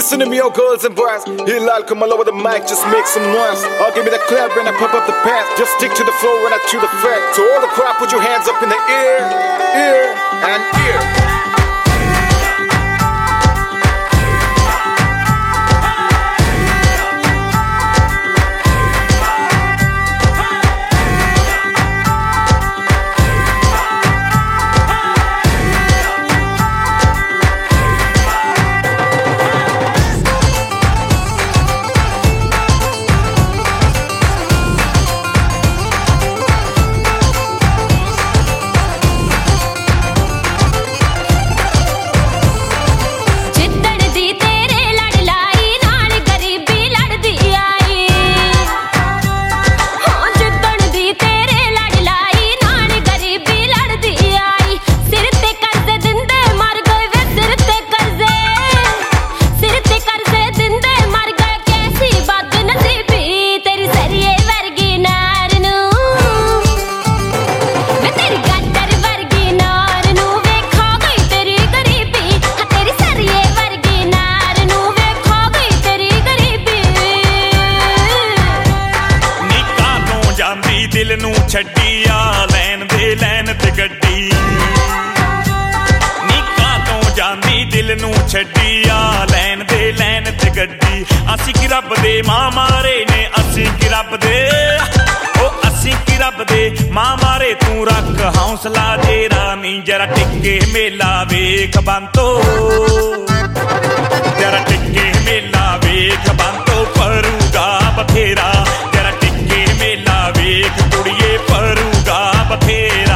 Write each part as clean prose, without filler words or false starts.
Listen to me, oh girls and boys. Hilal, come all over the mic, just make some noise. I'll give me the clap when I pump up the bass. Just stick to the flow when I chew the fat. So all the crowd, put your hands up in the air, ear, and ear. दिल नू छड्डी आ लैन दे लैन ते गड्डी निक्का तो जांदी दिल नू छड्डी आ लैन दे लैन ते गड्डी असी की रब दे मां मारे ने असी की रब दे ओ असी की रब दे मां मारे तू रख हौसला दे रानी जरा टिके मेला वेख बंतो जरा टिके मेला वेख बंतो परूगा बथेरा जरा टिके मेला वेख कुड़िए परूगा बथेरा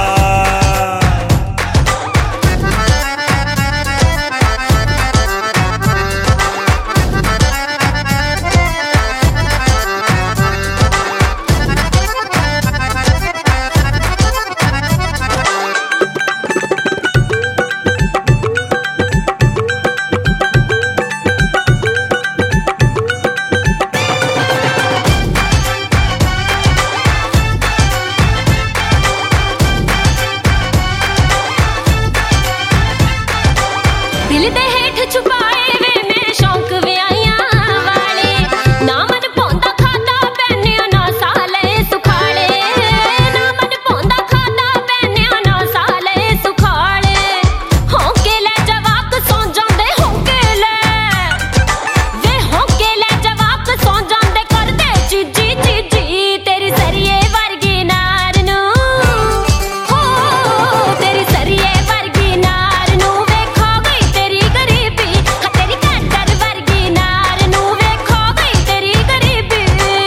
दिल दे हेठ छुपाए वे मैं शौक व्याइयां वाले ना मन पौंदा खादा पैनिया ना साले सुखाले ना मन पौंदा खादा पैनिया ना साले सुखाले होके ले जवाक सौ जांदे होके ले वे होके ले जवाक सौ जांदे कर दे चीजी चीजी तेरी सरिये वर्गी नार नू हो तेरी सरिये वर्गी नार नू वेखो गई तेरी गरीबी हा तेरी कैंटर वर्गी नार नू वेखो गई तेरी गरीबी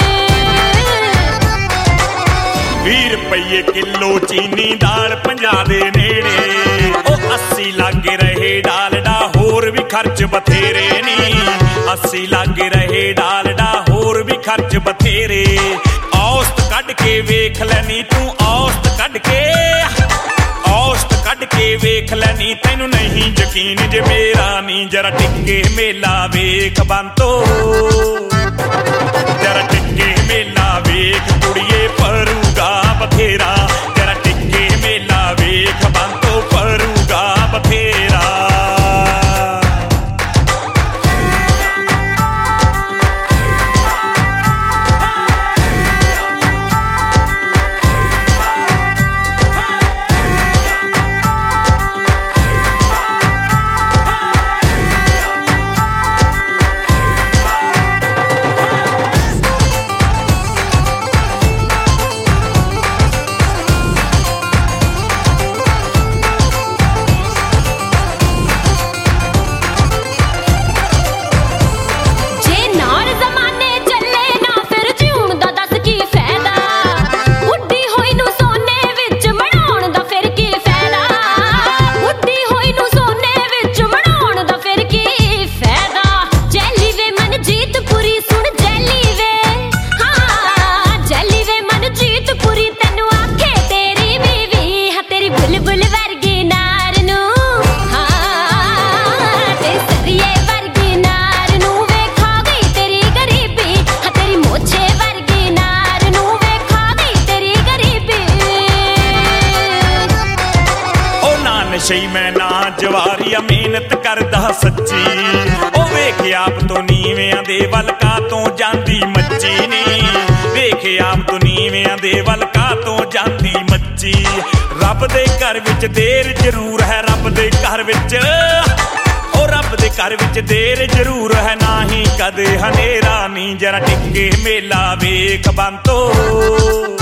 20 रुपये किलो चीनी दाल 50 दे नेड़े ओ 80 लागे रहे डालडा होर भी खर्च बथेरे नी 80 लागे रहे डालडा होर भी खर्च बथेरे औसत कढ के वेख लैनी तू औसत कढ के वेख लैनी तैनू नहीं यकीन जे मेरा नी जरा टिके मेला वेख बंतो जरा टिके मेला वेख कुड़िए परूगा बथेरा जरा टिके मेला वेख बंतो परूगा बथेरा जे नार जमाने चले ना फिर जीउण दा दस की फायदा बुड्ढी होई नू सोने विच मड़ाउण दा फिर की फायदा बुड्ढी होई नू सोने विच मड़ाउण दा फिर की फायदा जैली वे मन जीत पूरी सुन जैली वे हाँ जैली वे मन जीत पूरी तैनू आखे तेरी बीवी हा तेरी बुलबुल वर्गी नार नू हाँ तेरी सरिये वर्गी नार नू वेखा गई तेरी गरीबी हा तेरी मोछे वर्गी नार नू वेखा गई तेरी गरीबी ओ ना नशई मैं ना जवारिया मेहनत करदा सच्ची ओ वेख ਵੇਖ ਆਪ ਤੋਂ ਨੀਵਿਆਂ ਦੇ ਵੱਲ ਕਾਤੋਂ ਜਾਂਦੀ ਮੱਚੀ ਨੀ, ਵੇਖ ਆਪ ਤੋਂ ਨੀਵਿਆਂ ਦੇ ਵੱਲ ਕਾਤੋਂ ਜਾਂਦੀ ਮੱਚੀ। ਰੱਬ ਦੇ ਘਰ ਵਿੱਚ ਦੇਰ ਜ਼ਰੂਰ ਹੈ, ਰੱਬ ਦੇ ਘਰ ਵਿੱਚ, ਉਹ ਰੱਬ ਦੇ ਘਰ ਵਿੱਚ ਦੇਰ ਜ਼ਰੂਰ ਹੈ, ਨਾ ਹੀ ਕਦੇ ਹਨੇਰਾ ਨੀ। ਜਰਾ ਟਿੱਕੇ ਮੇਲਾ ਵੇਖ ਬੰਤੋ।